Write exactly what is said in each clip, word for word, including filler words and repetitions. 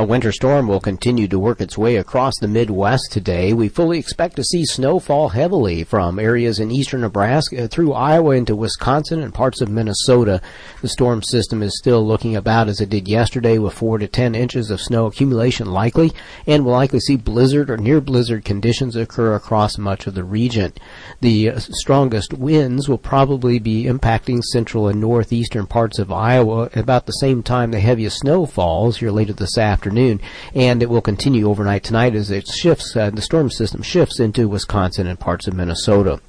A winter storm will continue to work its way across the Midwest today. We fully expect to see snow fall heavily from areas in eastern Nebraska through Iowa into Wisconsin and parts of Minnesota. The storm system is still looking about as it did yesterday, with four to ten inches of snow accumulation likely, and will likely see blizzard or near blizzard conditions occur across much of the region. The strongest winds will probably be impacting central and northeastern parts of Iowa at about the same time the heaviest snow falls here later this afternoon. And it will continue overnight tonight as it shifts, uh, the storm system shifts into Wisconsin and parts of Minnesota.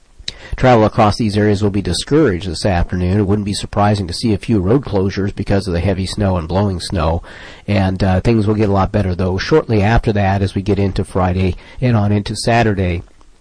Travel across these areas will be discouraged this afternoon. It wouldn't be surprising to see a few road closures because of the heavy snow and blowing snow. And uh, things will get a lot better, though, shortly after that as we get into Friday and on into Saturday.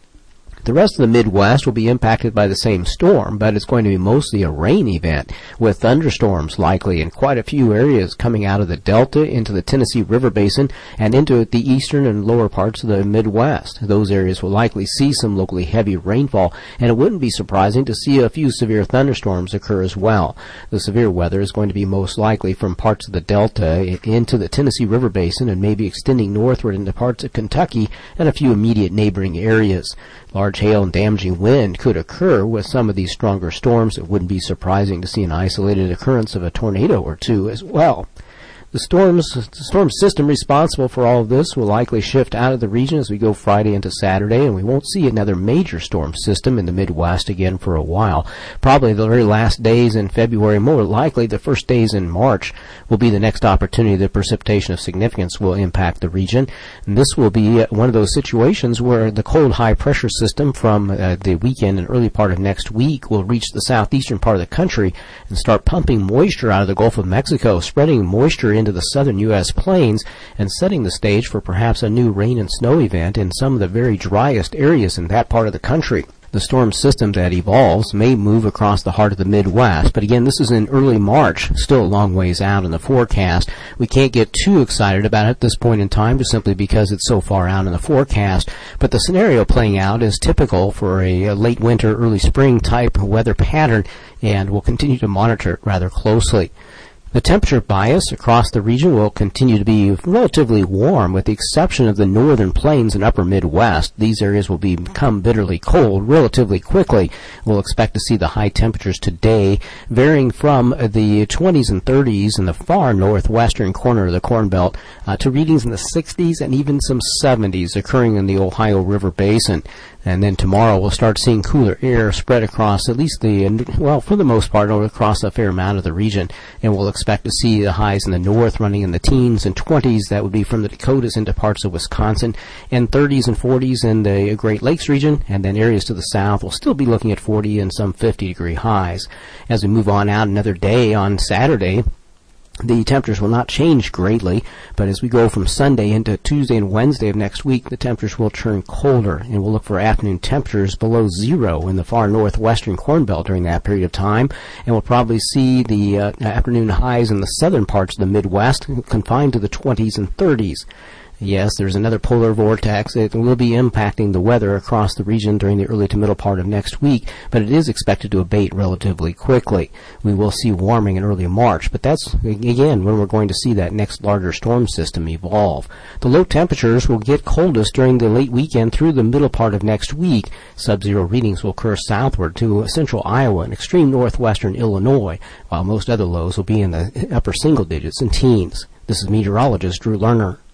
The rest of the Midwest will be impacted by the same storm, but it's going to be mostly a rain event, with thunderstorms likely in quite a few areas coming out of the Delta into the Tennessee River Basin and into the eastern and lower parts of the Midwest. Those areas will likely see some locally heavy rainfall, and it wouldn't be surprising to see a few severe thunderstorms occur as well. The severe weather is going to be most likely from parts of the Delta into the Tennessee River Basin and maybe extending northward into parts of Kentucky and a few immediate neighboring areas. Large hail and damaging wind could occur with some of these stronger storms. It wouldn't be surprising to see an isolated occurrence of a tornado or two as well. The storms, the storm system responsible for all of this will likely shift out of the region as we go Friday into Saturday, and we won't see another major storm system in the Midwest again for a while. Probably the very last days in February, more likely the first days in March, will be the next opportunity that precipitation of significance will impact the region. And this will be one of those situations where the cold high-pressure system from uh, the weekend and early part of next week will reach the southeastern part of the country and start pumping moisture out of the Gulf of Mexico, spreading moisture into the southern U S plains and setting the stage for perhaps a new rain and snow event in some of the very driest areas in that part of the country. The storm system that evolves may move across the heart of the Midwest, but again, this is in early March, still a long ways out in the forecast. We can't get too excited about it at this point in time, just simply because it's so far out in the forecast, but the scenario playing out is typical for a, a late winter, early spring type weather pattern, and we'll continue to monitor it rather closely. The temperature bias across the region will continue to be relatively warm, with the exception of the northern plains and upper Midwest. These areas will become bitterly cold relatively quickly. We'll expect to see the high temperatures today varying from the twenties and thirties in the far northwestern corner of the Corn Belt uh, to readings in the sixties and even some seventies occurring in the Ohio River Basin. And then tomorrow we'll start seeing cooler air spread across at least the, well, for the most part, across a fair amount of the region. And we'll expect to see the highs in the north running in the teens and twenties. That would be from the Dakotas into parts of Wisconsin, and thirties and forties in the Great Lakes region. And then areas to the south will still be looking at forty and some fifty degree highs. As we move on out another day on Saturday, the temperatures will not change greatly, but as we go from Sunday into Tuesday and Wednesday of next week, the temperatures will turn colder, and we'll look for afternoon temperatures below zero in the far northwestern Corn Belt during that period of time, and we'll probably see the uh, afternoon highs in the southern parts of the Midwest confined to the twenties and thirties. Yes, there's another polar vortex. It will be impacting the weather across the region during the early to middle part of next week, but it is expected to abate relatively quickly. We will see warming in early March, but that's, again, when we're going to see that next larger storm system evolve. The low temperatures will get coldest during the late weekend through the middle part of next week. Sub-zero readings will occur southward to central Iowa and extreme northwestern Illinois, while most other lows will be in the upper single digits and teens. This is meteorologist Drew Lerner.